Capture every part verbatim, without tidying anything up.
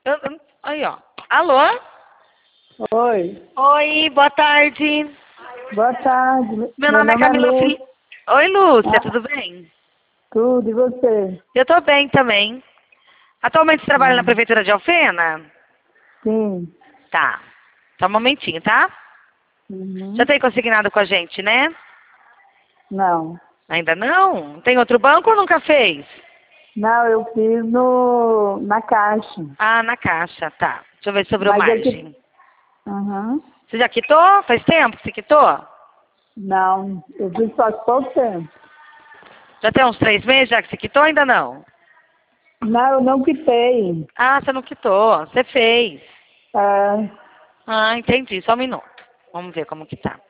Eu, eu, aí, ó. Alô? Oi. Oi, boa tarde. Boa tarde. Meu, Meu nome é nome é Camila Lu. Fili... Oi, Lúcia, Ah, tudo bem? tudo, e você? Eu tô bem também. Atualmente você trabalha na Hum, Prefeitura de Alfena? sim. Tá. Só um momentinho, tá? Já Uhum. tem consignado com a gente, né? Não. Ainda não? Tem outro banco ou nunca fez? Não, eu fiz no, na caixa. Ah, na caixa, tá. Deixa eu ver sobre o Mas é que... margem. Uhum. Você já quitou? Faz tempo que você quitou? Não, eu fiz faz pouco tempo. Já tem uns três meses já que você quitou ou ainda não? Não, eu não quitei. Ah, você não quitou. Você fez. É, Ah, entendi. Só um minuto. Vamos ver como que tá.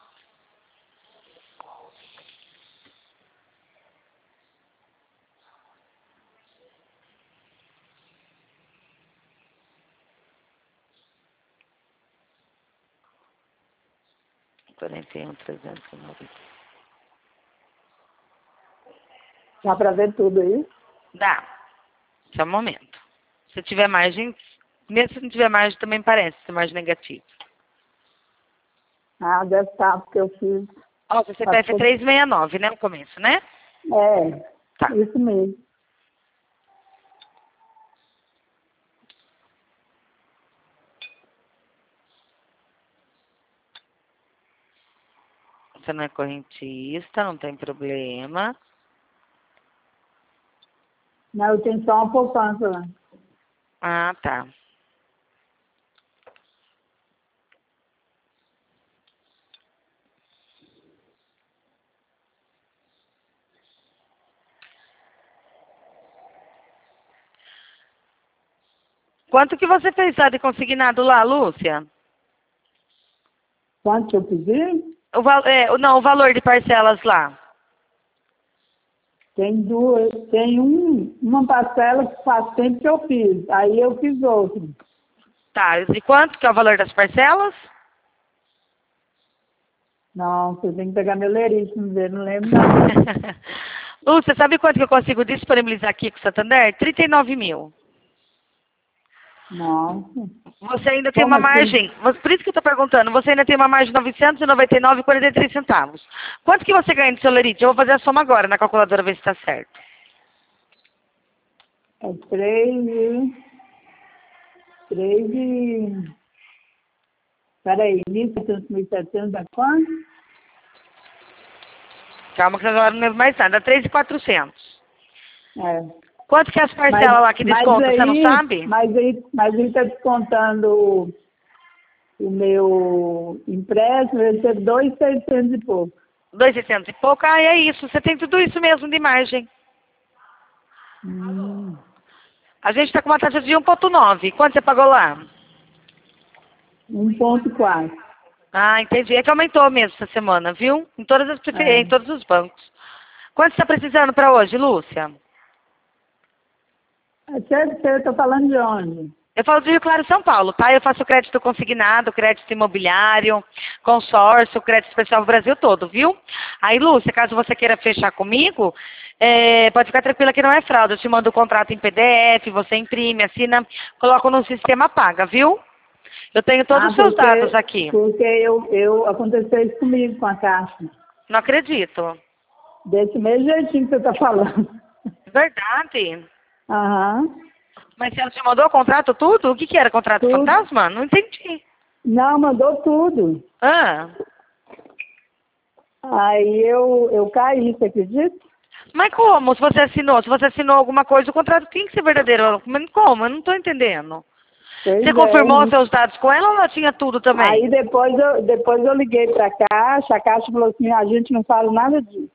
quarenta e um, trezentos e noventa. dá pra ver tudo aí? Dá. Só um momento. Se tiver margem, mesmo se não tiver margem, também parece ser margem negativa. Ah, deve estar, porque eu fiz Ó, o C C P faz F é pouco. trezentos e sessenta e nove, né? No começo, né? Tá. É, isso mesmo. Você não é correntista, não tem problema. Não, eu tenho só uma poupança lá. Ah, tá. Quanto que você fez lá de consignado lá, Lúcia? Quanto que eu pedi? O, val é, o- não, o valor de parcelas lá. Tem duas, tem um, uma parcela que faz tempo que eu fiz, aí eu fiz outra. Tá, e quanto que é o valor das parcelas? Não, você tem que pegar meu lerite, não ver, não lembro não. Lúcia, sabe quanto que eu consigo disponibilizar aqui com o Santander? trinta e nove mil. Nossa, Você ainda tem como uma assim? margem, por isso que eu estou perguntando, você ainda tem uma margem de novecentos e noventa e nove vírgula quarenta e três centavos. Quanto que você ganha de seu lerite? Eu vou fazer a soma agora na calculadora, ver se está certo. É três e... Três e... Peraí, mil e setecentos, mil e setecentos é quanto? Calma que agora não lembro mais nada, três mil e quatrocentos. É. Quanto que é as Mas, parcelas lá que mas desconta, você não aí, sabe? mas aí, mas aí tá descontando o meu empréstimo, eu recebo dois mil e seiscentos e pouco. dois mil e seiscentos e pouco, ah, é isso, você tem tudo isso mesmo de margem. Hum, A gente está com uma taxa de um vírgula nove. Quanto você pagou lá? um ponto quatro. Ah, entendi. É que aumentou mesmo essa semana, viu? Em todas as preferências, em É. todos os bancos. Quanto você está precisando para hoje, Lúcia? Você, você está falando de onde? Eu falo de Rio Claro, São Paulo, tá? Eu faço crédito consignado, crédito imobiliário, consórcio, crédito especial pro Brasil todo, viu? Aí, Lúcia, caso você queira fechar comigo, é, pode ficar tranquila que não é fraude. Eu te mando o contrato em P D F, você imprime, assina, coloca no sistema, paga, viu? Eu tenho todos Ah, os seus dados porque, aqui. porque eu, eu aconteceu isso comigo com a Caixa. Não acredito. Desse mesmo jeitinho que você está falando. Verdade. Aham. Mas você te mandou o contrato tudo? O que que era contrato Tudo. fantasma? Não entendi. Não, mandou tudo. Ah, Aí eu, eu caí, você acredita? mas como? Se você assinou, se você assinou alguma coisa, o contrato tem que ser verdadeiro. Mas como? Eu não estou entendendo. Você Pois confirmou é. seus dados com ela ou ela tinha tudo Aí também? depois eu, depois eu liguei para a Caixa, a Caixa falou assim, a gente não fala nada disso.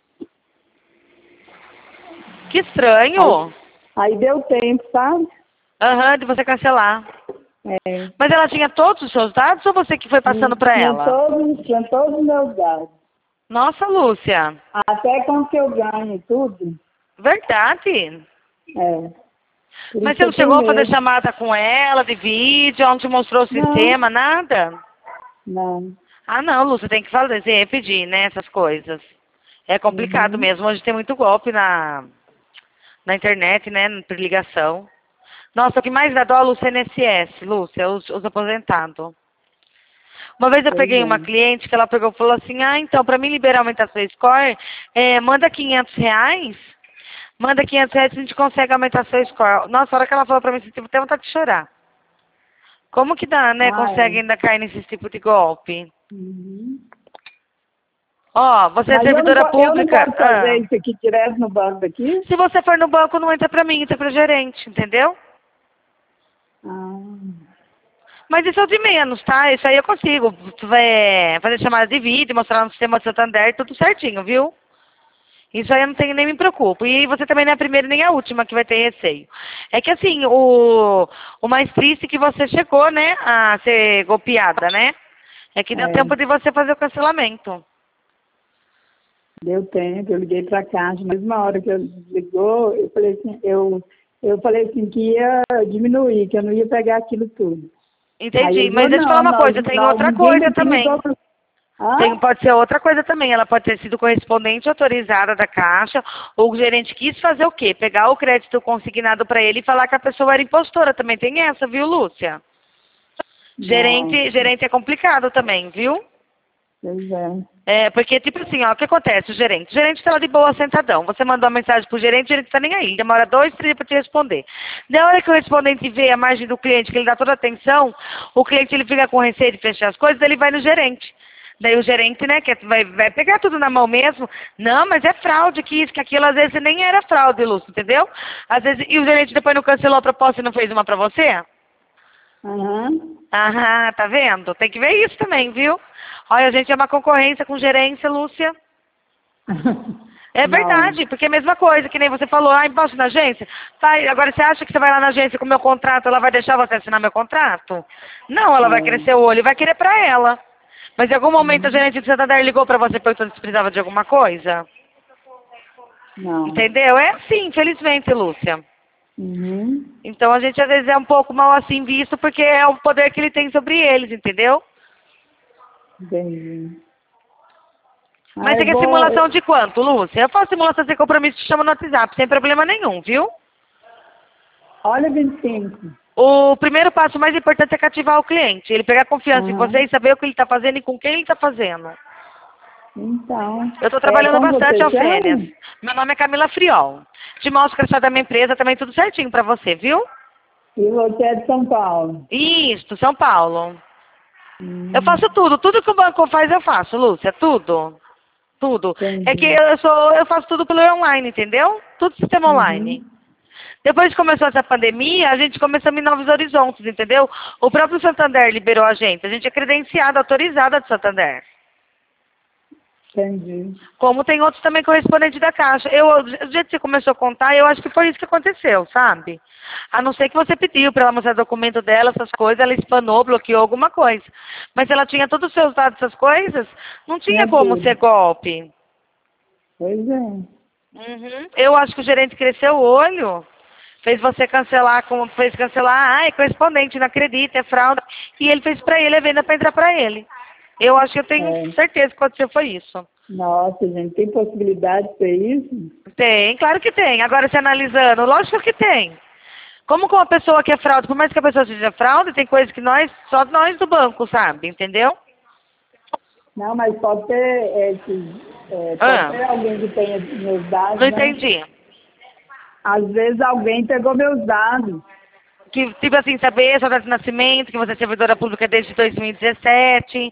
Que Aí, estranho. aí deu tempo, sabe? Aham, de você cancelar. É. Mas ela tinha todos os seus dados ou você que foi passando para Tinha ela? todos, tinha todos os meus dados. Nossa, Lúcia. Até quanto que eu ganho, tudo. Verdade. É. Por isso Mas que você não eu tenho chegou a fazer medo. chamada com ela de vídeo, ela não te mostrou o Não, sistema, nada? não. Ah, não, Lúcia, tem que fazer, pedir, né, essas coisas. É complicado Uhum. mesmo, hoje tem muito golpe na, na internet, né, por ligação. Nossa, o que mais dá dó, Lúcia, é I N S S, Lúcia, os, os aposentados. Uma vez eu Pois peguei é. uma cliente que ela pegou e falou assim, ah, então, para mim liberar aumentar seu score, é, manda quinhentos reais, manda quinhentos reais e a gente consegue aumentar seu score. Nossa, a hora que ela falou para mim, eu tive até vontade de chorar. Como que dá, né? Ah, Consegue é. ainda cair nesse tipo de golpe? Uhum. Ó, você é Mas eu não, servidora po- eu não pública. posso fazer Ah. isso aqui direto no banco daqui? Se você for no banco, não entra pra mim, entra pro gerente, entendeu? Ah, Mas isso é o de menos, tá? Isso aí eu consigo é, fazer chamada de vídeo, mostrar no sistema do Santander, tudo certinho, viu? Isso aí eu não tenho nem me preocupo. E você também não é a primeira nem a última que vai ter receio. É que assim, o, o mais triste é que você chegou, né, a ser golpeada, né? É que deu é. tempo de você fazer o cancelamento. Deu tempo, eu liguei para a Caixa, na mesma hora que eu ligou, eu falei assim, eu, eu falei assim que ia diminuir, que eu não ia pegar aquilo tudo. Aí Entendi. ele Mas falou, deixa eu te falar não, uma nós, coisa, tem nós, outra ninguém coisa daqui também. ligou para... Hã? Tem, pode ser outra coisa também. Ela pode ter sido correspondente autorizada da Caixa, ou o gerente quis fazer o quê? Pegar o crédito consignado para ele e falar que a pessoa era impostora. Também tem essa, viu, Lúcia? Nossa, Gerente, gerente é complicado também, viu? pois é. É, porque, tipo assim, ó, o que acontece, o gerente? O gerente tá lá de boa, sentadão. Você mandou uma mensagem pro gerente, o gerente tá nem aí. Demora dois, três dias pra te responder. Na hora que o respondente vê a margem do cliente, que ele dá toda a atenção, o cliente ele fica com receio de fechar as coisas, ele vai no gerente. Daí o gerente, né, que vai, vai pegar tudo na mão mesmo. Não, mas é fraude, que isso, que aquilo, às vezes nem era fraude, Lúcio, entendeu? Às vezes, e o gerente depois não cancelou a proposta e não fez uma pra você? Aham. Aham, tá vendo? Tem que ver isso também, viu? Olha, a gente é uma concorrência com gerência, Lúcia. É Não. verdade, porque é a mesma coisa, que nem você falou, ah, embaixo na agência. Vai, agora você acha que você vai lá na agência com o meu contrato, ela vai deixar você assinar meu contrato? Não, ela vai É. crescer o olho e vai querer pra ela. Mas em algum momento a Uhum. gerente de Santander ligou pra você perguntando se precisava de alguma coisa? Não. Entendeu? É assim, infelizmente, Lúcia. Uhum. Então a gente às vezes é um pouco mal assim visto, porque é o poder que ele tem sobre eles, entendeu? Entendi. Ah, Mas você eu quer vou... simulação de quanto, Lúcia? Eu faço simulação sem compromisso, te chama no WhatsApp, sem problema nenhum, viu? Olha, vinte e cinco. O primeiro passo mais importante é cativar o cliente. Ele pegar confiança em você Aham. e saber o que ele está fazendo e com quem ele está fazendo. Então, Eu estou é, trabalhando como bastante, você Alfênias. chama? Meu nome é Camila Friol. Te mostro o crachá da minha empresa, também tudo certinho para você, viu? E você é de São Paulo. Isso, São Paulo. Eu Hum, faço tudo. Tudo que o banco faz eu faço, Lúcia. Tudo. Tudo. É que entendi. eu sou, eu faço tudo pelo online, entendeu? Tudo sistema online. Uhum. Depois que começou essa pandemia, a gente começou a ir em novos horizontes, entendeu? O próprio Santander liberou a gente. A gente é credenciada, autorizada de Santander. Entendi. Como tem outros também correspondentes da Caixa. Eu, do jeito que você começou a contar, eu acho que foi isso que aconteceu, sabe? A não ser que você pediu para ela mostrar documento dela, essas coisas, ela espanou, bloqueou alguma coisa. Mas se ela tinha todos os seus dados, essas coisas, não tinha Tinha como ser tudo. golpe. Pois é. Uhum. Eu acho que o gerente cresceu o olho, fez você cancelar, como fez cancelar, ah, é correspondente, não acredita, é fraude. E ele fez para ele, a venda para entrar para ele. Eu acho que eu tenho É. certeza que aconteceu foi isso. Nossa, gente, tem possibilidade de ser isso? Tem, claro que tem. Agora, se analisando, lógico que tem. Como com uma pessoa que é fraude, por mais que a pessoa seja fraude, tem coisas que nós, só nós do banco, sabe? Entendeu? Não, mas pode ter, é, que, é, pode Ah, ter alguém que tenha meus dados, não né? entendi. Às vezes alguém pegou meus dados. Que, tipo assim, saber sua data de nascimento, que você é servidora pública desde dois mil e dezessete,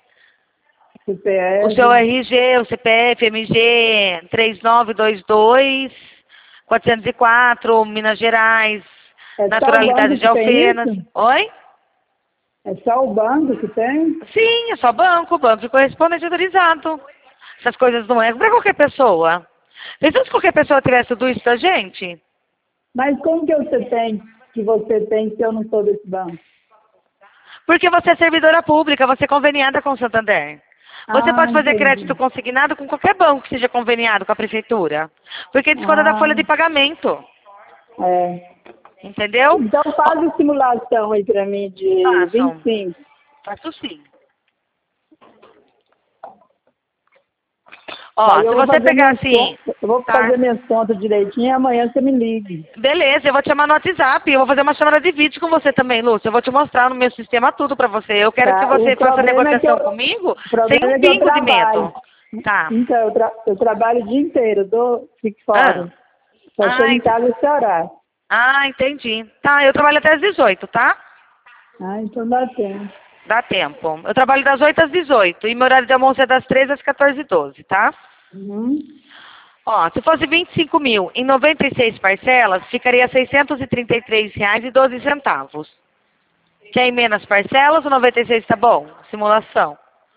o seu C P F. R G, o C P F, M G três nove dois dois, quatrocentos e quatro, Minas Gerais, É só o naturalidade banco de que tem Alfenas. isso? Oi? É só o banco que tem? Sim, é só banco, banco de correspondente autorizado. Essas coisas não é para qualquer pessoa. Pensou se qualquer pessoa tivesse tudo isso da gente? Mas como que você tem, que você tem se eu não sou desse banco? Porque você é servidora pública, você é conveniada com o Santander. Você Ah, pode fazer crédito entendi. consignado com qualquer banco que seja conveniado com a prefeitura. Porque desconta da Ah, folha de pagamento. é. Entendeu? Então faz a simulação aí pra mim de vinte e Façam. cinco. Faço sim. Ó, Aí se eu vou você fazer pegar minhas assim... contas- Eu vou Tá. fazer minhas contas direitinho e amanhã você me ligue. Beleza, eu vou te chamar no WhatsApp. Eu vou fazer uma chamada de vídeo com você também, Lúcia. Eu vou te mostrar no meu sistema tudo pra você. Eu quero que Tá? O você faça a problema é que negociação eu, comigo o sem problema um é que eu pingo de trabalho. medo. Tá. Então, eu, tra eu trabalho o dia inteiro, eu dou, fico Ah, fora. Só chego ah, em ent- casa esse horário. ah, entendi. Tá, eu trabalho até às dezoito, tá? Ah, então dá tempo. Dá tempo. Eu trabalho das oito às dezoito e meu horário de almoço é das treze às quatorze e doze, tá? Uhum. Ó, se fosse vinte e cinco mil em noventa e seis parcelas, ficaria seiscentos e trinta e três reais e doze centavos. Quer emenda as parcelas ou noventa e seis tá bom? Simulação.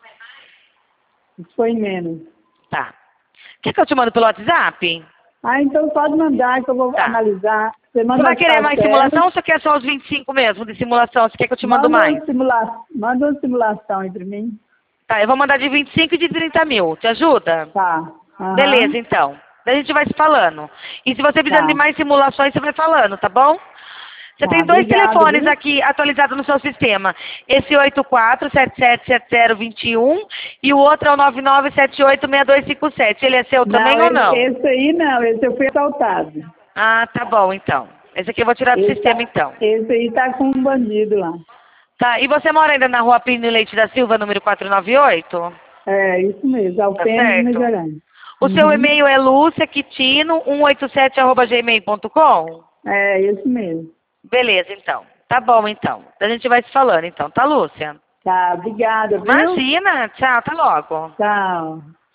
Foi menos. Tá. Quer que eu te mando pelo WhatsApp? Ah, então pode mandar que eu vou Tá. analisar. Você Você manda vai as querer mais parcelas, simulação ou você quer só os vinte e cinco mesmo de simulação? Você quer que eu te mando manda mais? uma, simula manda uma simulação entre mim. Tá, eu vou mandar de vinte e cinco e de trinta mil. Te ajuda? Tá. Aham. Beleza, então. Daí a gente vai se falando. E se você precisar Tá. de mais simulações, você vai falando, tá bom? Você Tá, tem dois obrigado, telefones viu? aqui atualizados no seu sistema. Esse oito quatro sete sete sete zero dois um e o outro é o nove nove sete oito seis dois cinco sete. Ele é seu também Não, ou esse, não? esse aí não, esse eu fui assaltado. Ah, tá bom, então. Esse aqui eu vou tirar do Esse, sistema, tá, então. esse aí tá com um bandido lá. Tá, e você mora ainda na rua Plínio Leite da Silva, número quatrocentos e noventa e oito? É, isso mesmo, Tá Alpena de certo? Miserândia. O seu Uhum. e-mail é luciaquitino cento e oitenta e sete arroba gmail ponto com? É, isso mesmo. Beleza, então. Tá bom, então. A gente vai se falando, então. Tá, Lúcia? Tá, obrigada, viu? Imagina. Tchau, até logo. Tchau.